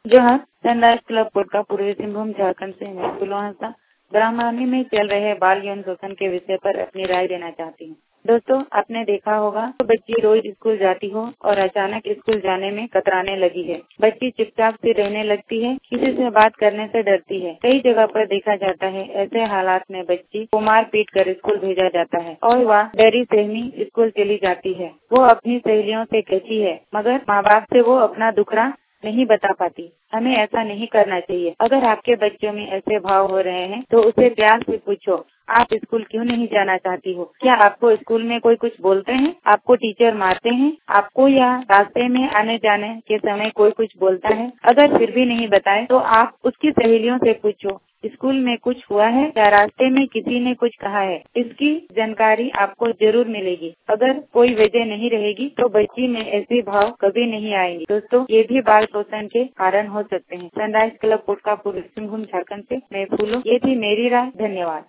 जोहार। Sunrise club Kota पूर्वी सिंहभूम झारखंड से मैं फूलोहंसा ब्राह्मणी में चल रहे बाल यौन शोषण के विषय पर अपनी राय देना चाहती हूँ। दोस्तों, आपने देखा होगा तो बच्ची रोज स्कूल जाती हो और अचानक स्कूल जाने में कतराने लगी है। बच्ची चुपचाप से रहने लगती है, किसी से बात करने से डरती है। कई जगह पर देखा जाता है ऐसे हालात में बच्ची को मार पीट कर स्कूल भेजा जाता है और वह डरी सहमी स्कूल चली जाती है। वो अपनी सहेलियों से कहती है, मगर माँ बाप से वो अपना दुखड़ा नहीं बता पाती। हमें ऐसा नहीं करना चाहिए। अगर आपके बच्चों में ऐसे भाव हो रहे हैं तो उसे प्यार से पूछो, आप स्कूल क्यों नहीं जाना चाहती हो? क्या आपको स्कूल में कोई कुछ बोलते हैं? आपको टीचर मारते हैं? आपको या रास्ते में आने जाने के समय कोई कुछ बोलता है? अगर फिर भी नहीं बताए तो आप उसकी सहेलियों से पूछो, स्कूल में कुछ हुआ है या रास्ते में किसी ने कुछ कहा है? इसकी जानकारी आपको जरूर मिलेगी। अगर कोई वजह नहीं रहेगी तो बच्ची में ऐसे भाव कभी नहीं आएंगे। दोस्तों, ये भी बाल शोषण के कारण हो सकते हैं। सनराइज क्लब कोटा पूर्वी सिंहभूम झारखंड से मैं फूलो। ये थी मेरी राय। धन्यवाद।